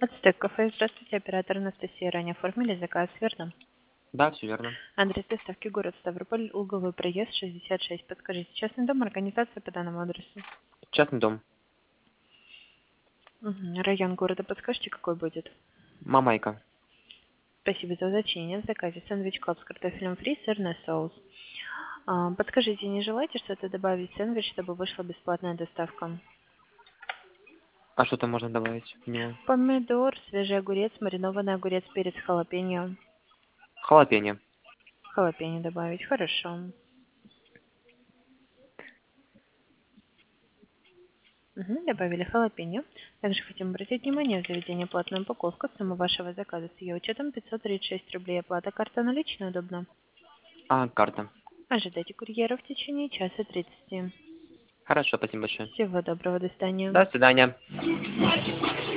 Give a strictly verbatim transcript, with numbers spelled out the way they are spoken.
Ацтек кафе. Здравствуйте, оператор Анастасия. Ранее оформили заказ, верно? Да, все верно. Адрес доставки город Ставрополь, Луговой проезд, шестьдесят шесть. Подскажите, частный дом, организация по данному адресу? Частный дом. Мгм. Район города подскажите, какой будет? Мамайка. Спасибо за уточнение. В заказе сэндвич клаб с картофелем фри, сырный соус. А, подскажите, не желаете что-то добавить в сэндвич, чтобы вышла бесплатная доставка? А что там можно добавить в него? Помидор, свежий огурец, маринованный огурец, перец, халапеньо. Халапеньо. Халапеньо добавить, хорошо. Мгм, добавили халапеньо. Также хотим обратить внимание, в заведении платная упаковка. Сумма вашего заказа с ее учетом пятьсот тридцать шесть рублей. Оплата карта наличная удобно. А, карта. Ожидайте курьера в течение часа тридцати. Хорошо, спасибо большое. Всего доброго, до свидания. До свидания.